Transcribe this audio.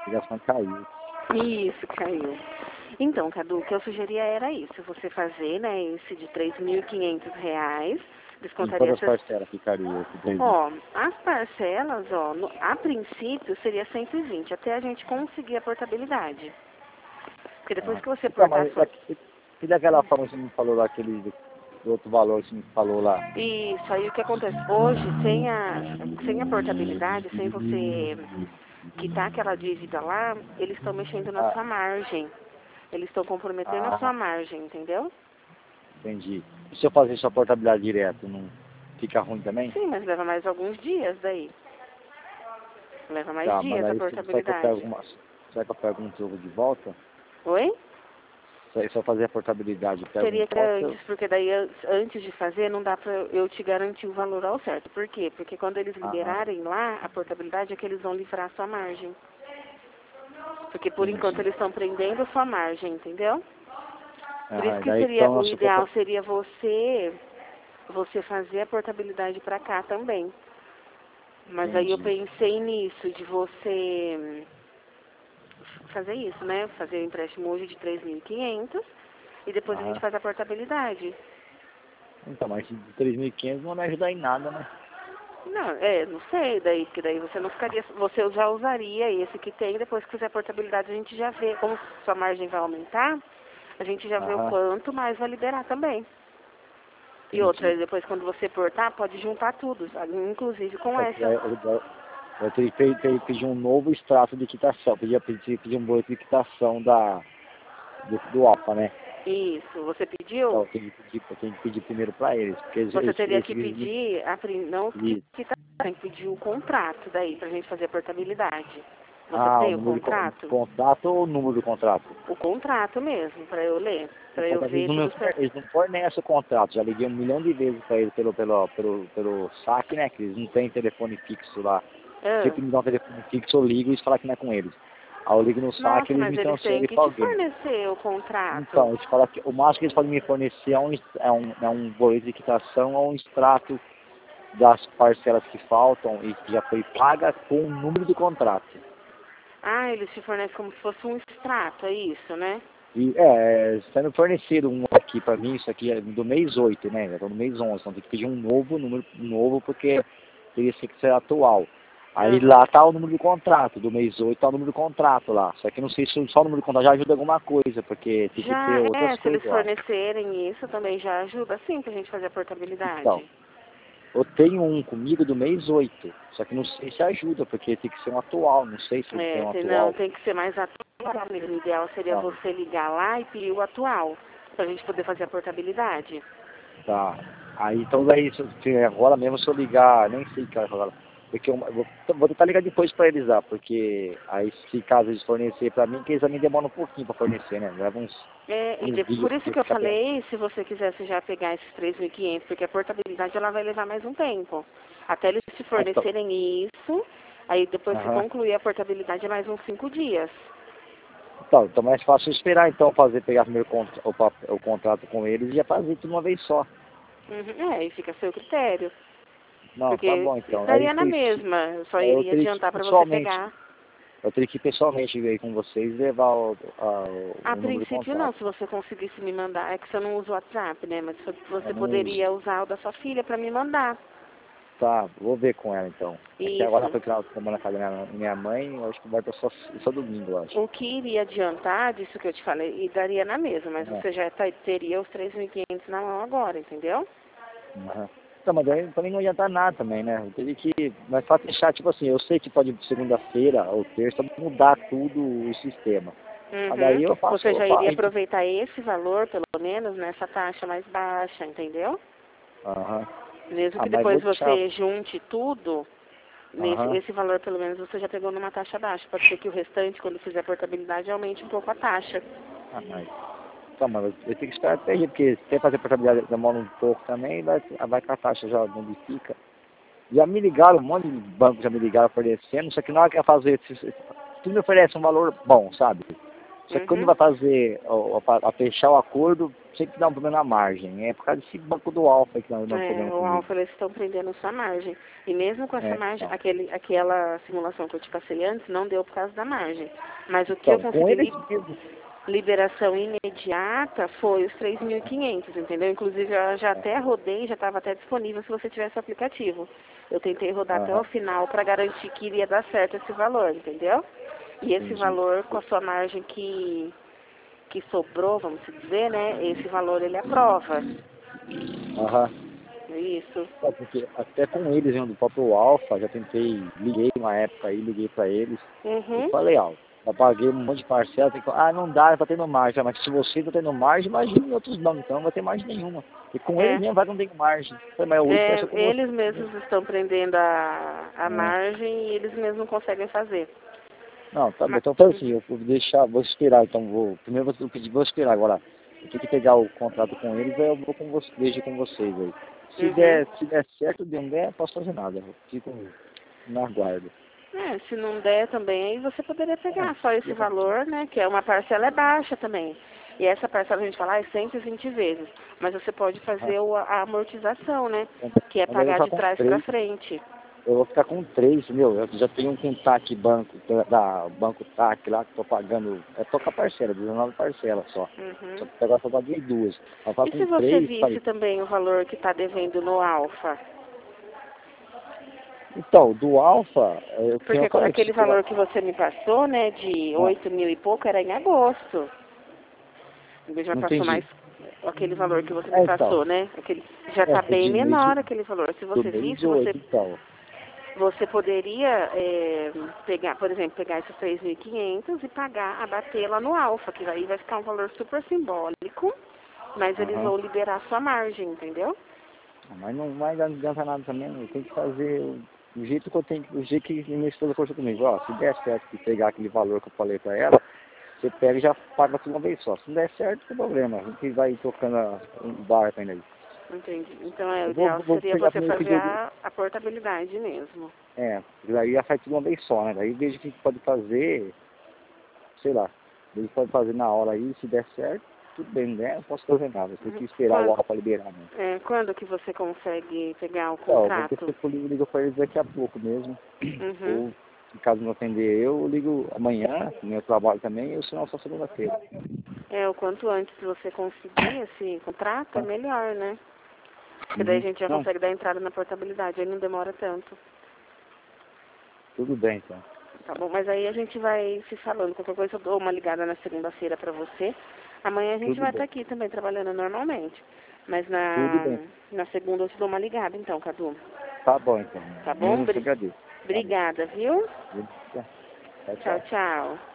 ligação caiu. Isso, caiu. Então, Cadu, o que eu sugeria era isso, você fazer, né, esse de R$ 3.500, Em descontaria quantas essas... parcelas ficaria esse 3 mil? Ó, as parcelas, ó, a princípio seria 120, até a gente conseguir a portabilidade. Porque depois Ah. que você Então, portar mas sua... e daquela forma que você me falou lá, aquele do outro valor que você me falou lá? Isso, aí o que acontece? Hoje, sem a portabilidade, sem você quitar aquela dívida lá, eles estão mexendo na Ah, sua margem. Eles estão comprometendo a sua ah, margem, entendeu? entendi. E se eu fazer só portabilidade direto, não fica ruim também? Sim, mas leva mais alguns dias daí. Leva mais Tá, mas dias a aí será que eu pego portabilidade. será que eu pego um jogo de volta? Oi? Se eu fazer a portabilidade, eu pego um Teria que ser volta? antes, porque daí antes de fazer não dá pra eu te garantir o valor ao certo. Por quê? Porque quando eles Ah, liberarem lá a portabilidade é que eles vão livrar a sua margem. Porque por enquanto entendi. eles estão prendendo a sua margem, entendeu? Por isso Ah, que daí seria então, o se eu for ideal seria você fazer a portabilidade para cá também. Mas aí eu entendi. pensei nisso, de você fazer isso, né? Fazer o empréstimo hoje de 3.500 e depois a gente Aham. faz a portabilidade. Então, mas de 3.500 não vai me ajudar em nada, né? Não sei, daí, porque daí você não ficaria, você já usaria esse que tem, depois que fizer a portabilidade a gente já vê, como sua margem vai aumentar, a gente já vê o Aham, quanto mais vai liberar também. E outra, entendi. depois quando você portar, pode juntar tudo, sabe? Inclusive com Só que essa. eu teria que pedir um novo extrato de quitação. Pedir um boleto de quitação do APA, né? Isso, você Então, pediu? eu tenho que pedir primeiro para eles. Porque Você teria que eles pedir, não que tá, tem que pedir o contrato daí pra gente fazer a portabilidade. Você o tem o número do contrato? contrato ou o número do contrato? O contrato mesmo, pra eu ler, O pra eu contrato ver tudo certo. eles não fornecem o contrato. Já liguei 1 milhão de vezes para eles pelo saque, né? Que eles não têm telefone fixo lá. Ah, Sempre me dão um telefone fixo, eu ligo e falo que não é com eles. Aí eu ligo no saque e nossa, eles mas me eles têm transferem que para te alguém. fornecer o contrato. Então, eles falam que o máximo que eles podem me fornecer é um boleto de quitação ou um extrato das parcelas que faltam e que já foi paga com o número do contrato. Ah, eles te fornecem como se fosse um extrato, é isso, né? E sendo fornecido um aqui para mim, isso aqui é do mês 8, né? Eu tô no mês 11, então tem que pedir um novo número novo porque teria que ser atual. Aí Aham. lá tá o número do contrato, do mês 8 tá o número do contrato lá. Só que não sei se só o número do contrato já ajuda alguma coisa, porque tem que ter Já outras se eles coisas, eu acho. fornecerem isso também já ajuda sim pra gente fazer a Então, portabilidade. eu tenho um comigo do mês 8, só que não sei se ajuda, porque tem que ser um atual, não sei se ele tem um Não, atual. tem que ser mais atual mesmo. O ideal seria Não, você ligar lá e pedir o atual, pra gente poder fazer a portabilidade. tá. Aí então daí, se agora mesmo se eu ligar, nem sei que agora, porque vou tentar ligar depois para eles lá, porque aí se caso eles fornecer para mim, que eles também demoram um pouquinho para fornecer, né? Leva uns dias Por isso porque que eu fica bem. falei, se você quisesse já pegar esses 3.500, porque a portabilidade ela vai levar mais um tempo. Até eles te Ah, então, fornecerem isso, aí depois se aham. concluir a portabilidade é mais uns 5 dias. Então é mais fácil esperar então pegar primeiro o contrato com eles e já fazer tudo uma vez só. Uhum, e fica a seu critério. Não, tá Porque bom então. Aí daria na mesma, eu só eu iria teria que ir adiantar para você pessoalmente. pegar. Eu teria que ir pessoalmente ver com vocês e levar A o número do princípio não, contrato. se você conseguisse me mandar, é que você não usa o WhatsApp, né? Mas Eu você não uso. poderia usar o da sua filha para me mandar. Tá, vou ver com ela então. É que agora Isso. foi final de semana na casa da minha mãe, eu acho que vai estar só domingo, eu acho. O que iria adiantar disso que eu te falei, e daria na mesma, mas É, você já teria os 3.500 na mão agora, entendeu? aham. Então, mas daí também não adianta nada também, né? Eu teria que. Mas pra deixar, tipo assim, eu sei que pode segunda-feira ou terça mudar tudo o sistema. Mas Uhum. daí Você já iria a gente. aproveitar esse valor, pelo menos, nessa taxa mais baixa, entendeu? Aham. Mesmo Ah, que mas vou depois deixar. você junte tudo, Aham. esse valor pelo menos você já pegou numa taxa baixa. Pode ser que o restante, quando fizer a portabilidade, aumente um pouco a taxa. Ah, mas. Então, mas eu tenho que esperar até aí, porque se quer fazer portabilidade demora um pouco também, vai com a taxa já modifica. Já me ligaram, um monte de bancos já me ligaram oferecendo, só que na hora que vai fazer, tudo me oferece um valor bom, sabe? Só que quando Uhum. vai fazer, a fechar o acordo, sempre dá um problema na margem. É por causa desse banco do Alfa que nós dá um problema O comigo. Alfa, eles estão prendendo sua margem. E mesmo com essa margem, Então. aquela simulação que eu te passei antes, não deu por causa da margem. Mas o que eu Então, com eles consegui mesmo. liberação imediata foi os 3.500, entendeu? Inclusive, eu já até rodei, já estava até disponível se você tivesse o aplicativo. Eu tentei rodar até o final para garantir que iria dar certo esse valor, entendeu? E esse Entendi. valor, com a sua margem que sobrou, vamos dizer, né? Esse valor ele aprova. Aham. Isso. Porque até com eles, né, do próprio Alfa, já tentei, liguei uma época aí, liguei pra eles e Uhum. falei, ó, já paguei um monte de parcela, tem que... não dá, tá tendo margem, mas se você tá tendo margem, imagina em outros bancos, então não vai ter margem nenhuma. E com eles É. mesmo vai que não tem margem. Falei, mas hoje conversou com você. Eles mesmos estão prendendo a É. margem e eles mesmos não conseguem fazer. Não, tá bom, Mas, então faz assim, eu vou deixar, vou esperar, então primeiro eu pedir, vou esperar agora. Eu tenho que pegar o contrato com eles, aí eu vou com vocês, vejo com vocês aí. Se der certo, se não der, não posso fazer nada, eu fico na guarda. se não der também, aí você poderia pegar só esse valor, né? Que é uma parcela é baixa também. E essa parcela a gente fala, é 120 vezes. Mas você pode fazer a amortização, né? Que é Mas eu vou pagar ficar de com trás para 3, frente. eu vou ficar com 3, meu, eu já tenho um com TAC banco, da Banco TAC lá, que tô pagando, tô com a parcela, 19 parcelas só. Uhum. Agora só paguei 2. Eu vou ficar E se com você 3, visse falei, também o valor que está devendo no Alfa? então, do Alfa, eu Porque falei, aquele valor que você me passou, né, de 8.000 e pouco, era em agosto. Já não passou entendi. mais aquele valor que você me Então, passou, né? Já está foi bem de mês menor aquele valor. Se do você mês visse, 8, então. você poderia pegar, por exemplo, pegar esses 3.500 e pagar, abater lá no Alfa, que aí vai ficar um valor super simbólico, mas eles Aham. vão liberar sua margem, entendeu? Mas não vai adiantar nada também, eu tenho que fazer o jeito que eu tenho, o jeito que minha esposa conversou comigo. Ó, se der certo de pegar aquele valor que eu falei pra ela, você pega e já paga tudo uma vez só. Se não der certo, não tem problema. A gente vai tocando um barco ainda aí. Entendi. Então, o Eu ideal vou seria pegar você primeiro fazer pedir. a portabilidade mesmo. Daí já sai tudo uma vez só, né? Daí vejo o que a gente pode fazer, sei lá. A gente pode fazer na hora aí, se der certo, tudo bem, né? Não posso fazer nada. Tem que esperar o Quando, Alfa liberar, né? quando que você consegue pegar o Então, eu vou ter que contrato? ser ligo para eles daqui a pouco mesmo. Uhum. Ou, se caso não atender eu ligo amanhã, no meu trabalho também, ou senão só segunda-feira. O quanto antes você conseguir esse contrato, é melhor, né? Porque daí a gente já Não, consegue dar entrada na portabilidade, aí não demora tanto. tudo bem, então. Tá bom, mas aí a gente vai se falando. Qualquer coisa eu dou uma ligada na segunda-feira pra você. Amanhã a gente Tudo vai estar bem. aqui também trabalhando normalmente. Mas Tudo bem. na segunda eu te dou uma ligada então, Cadu. Tá bom, então. Tá bom? Mesmo te agradeço. Tá bom. Obrigada, viu? Tchau, Tchau, tchau. tchau.